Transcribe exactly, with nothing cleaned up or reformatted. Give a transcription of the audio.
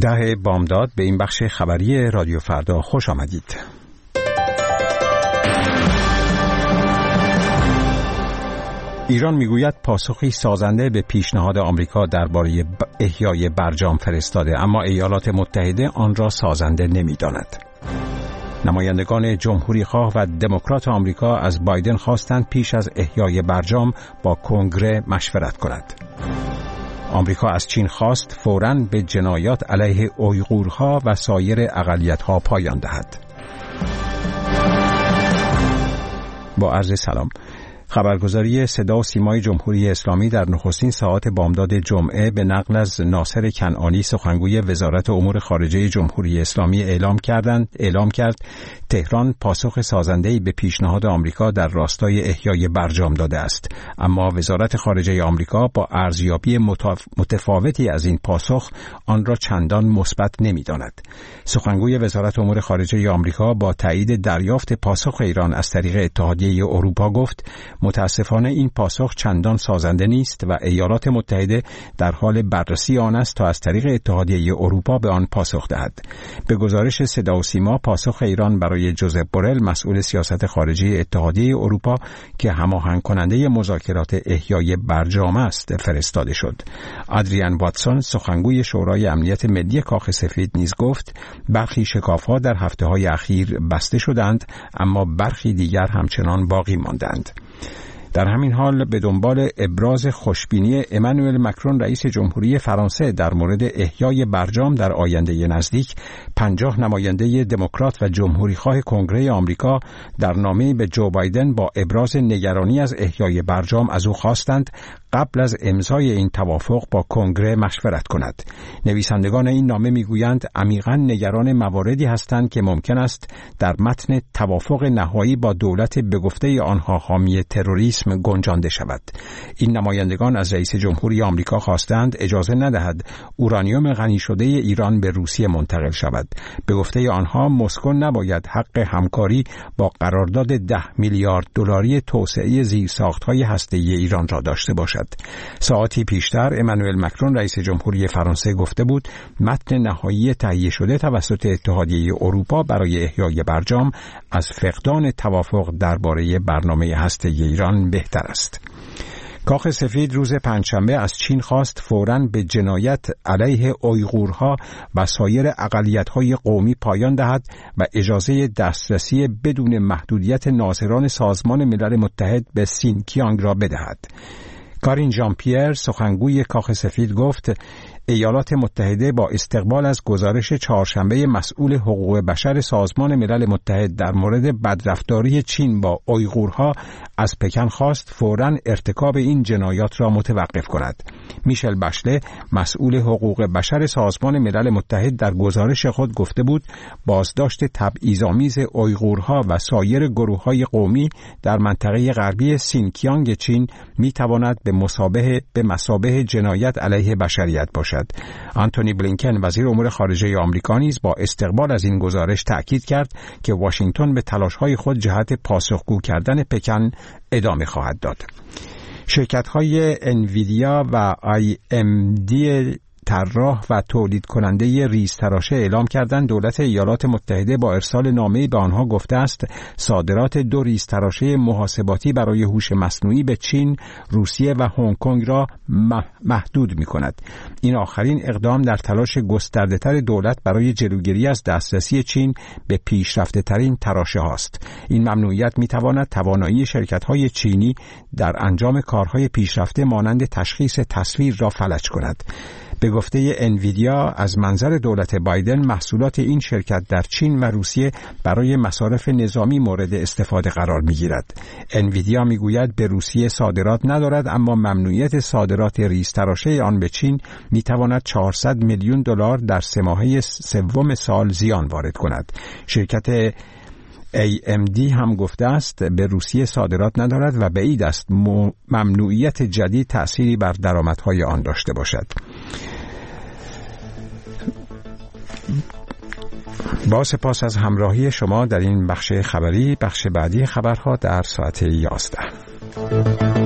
ده بامداد به این بخش خبری رادیو فردا خوش آمدید. ایران میگوید پاسخی سازنده به پیشنهاد آمریکا درباره احیای برجام فرستاده، اما ایالات متحده آن را سازنده نمی‌داند. نمایندگان جمهوری‌خواه و دموکرات آمریکا از بایدن خواستند پیش از احیای برجام با کنگره مشورت کند. آمریکا از چین خواست فوراً به جنایات علیه اویغورها و سایر اقلیت‌ها پایان دهد. با عرض سلام. خبرگزاری صدا و سیمای جمهوری اسلامی در نخستین ساعات بامداد جمعه به نقل از ناصر کنعانی سخنگوی وزارت امور خارجه جمهوری اسلامی اعلام کردند اعلام کرد تهران پاسخ سازنده‌ای به پیشنهاد آمریکا در راستای احیای برجام داده است، اما وزارت خارجه آمریکا با ارزیابی متفاوتی از این پاسخ آن را چندان مثبت نمی‌داند. سخنگوی وزارت امور خارجه آمریکا با تایید دریافت پاسخ ایران از طریق اتحادیه اروپا گفت متاسفانه این پاسخ چندان سازنده نیست و ایالات متحده در حال بررسی آن است تا از طریق اتحادیه اروپا به آن پاسخ دهد. به گزارش صدا و سیما پاسخ ایران برای جوزپ بورل مسئول سیاست خارجی اتحادیه اروپا که هماهنگ کننده مذاکرات احیای برجام است فرستاده شد. آدریان واتسون سخنگوی شورای امنیت ملی کاخ سفید نیز گفت برخی شکاف‌ها در هفته‌های اخیر بسته شدند، اما برخی دیگر همچنان باقی ماندند. در همین حال به دنبال ابراز خوشبینی امانوئل مکرون رئیس جمهوری فرانسه در مورد احیای برجام در آینده نزدیک، پنجاه نماینده دموکرات و جمهوریخواه کنگره آمریکا در نامه‌ای به جو بایدن با ابراز نگرانی از احیای برجام از او خواستند قبل از امضای این توافق با کنگره مشورت کند. نویسندگان این نامه میگویند عمیقاً نگران مواردی هستند که ممکن است در متن توافق نهایی با دولت به گفته آنها حامی تروریسم گنجانده شود. این نمایندگان از رئیس جمهوری آمریکا خواستند اجازه ندهد اورانیوم غنی شده ایران به روسیه منتقل شود. به گفته آنها مسکو نباید حق همکاری با قرارداد ده میلیارد دلاری توسعه زیرساخت‌های هسته‌ای ایران را داشته باشد. ساعتی پیشتر امانوئل مکرون رئیس جمهوری فرانسه گفته بود متن نهایی تهیه شده توسط اتحادیه اروپا برای احیای برجام از فقدان توافق درباره برنامه هسته‌ای ایران بهتر است. کاخ سفید روز پنجشنبه از چین خواست فوراً به جنایت علیه اویغورها و سایر اقلیت‌های قومی پایان دهد و اجازه دسترسی بدون محدودیت ناظران سازمان ملل متحد به سینکیانگ را بدهد. کارین ژان پیر سخنگوی کاخ سفید گفت ایالات متحده با استقبال از گزارش چهارشنبه مسئول حقوق بشر سازمان ملل متحد در مورد بدرفتاری چین با اویغورها از پکن خواست فوراً ارتکاب این جنایات را متوقف کند. میشل بشله مسئول حقوق بشر سازمان ملل متحد در گزارش خود گفته بود بازداشت تبعیض‌آمیز اویغورها و سایر گروه‌های قومی در منطقه غربی سینکیانگ چین میتواند به مثابه به مثابه جنایت علیه بشریت باشد. آنتونی بلینکن وزیر امور خارجه آمریکا نیز با استقبال از این گزارش تأکید کرد که واشنگتن به تلاش‌های خود جهت پاسخگو کردن پکن ادامه خواهد داد. شرکت‌های انویدیا و آی ام دی طراح و تولید کننده ریزتراشه اعلام کردند دولت ایالات متحده با ارسال نامه‌ای به آنها گفته است صادرات دو ریزتراشه محاسباتی برای هوش مصنوعی به چین، روسیه و هنگ کنگ را محدود می‌کند. این آخرین اقدام در تلاش گسترده‌تر دولت برای جلوگیری از دسترسی چین به پیشرفته‌ترین تراشه هاست. این ممنوعیت می‌تواند توانایی شرکت‌های چینی در انجام کارهای پیشرفته مانند تشخیص تصویر را فلج کند. به گفته انویدیا از منظر دولت بایدن محصولات این شرکت در چین و روسیه برای مصارف نظامی مورد استفاده قرار می‌گیرد. انویدیا می‌گوید به روسیه صادرات ندارد، اما ممنوعیت صادرات ریزتراشه آن به چین می‌تواند چهارصد میلیون دلار در سه ماهه سوم سال زیان وارد کند. شرکت ای ام دی هم گفته است به روسیه صادرات ندارد و بعید است ممنوعیت جدید تأثیری بر درآمدهای آن داشته باشد. با سپاس از همراهی شما در این بخش خبری. بخش بعدی خبرها در ساعت یازده.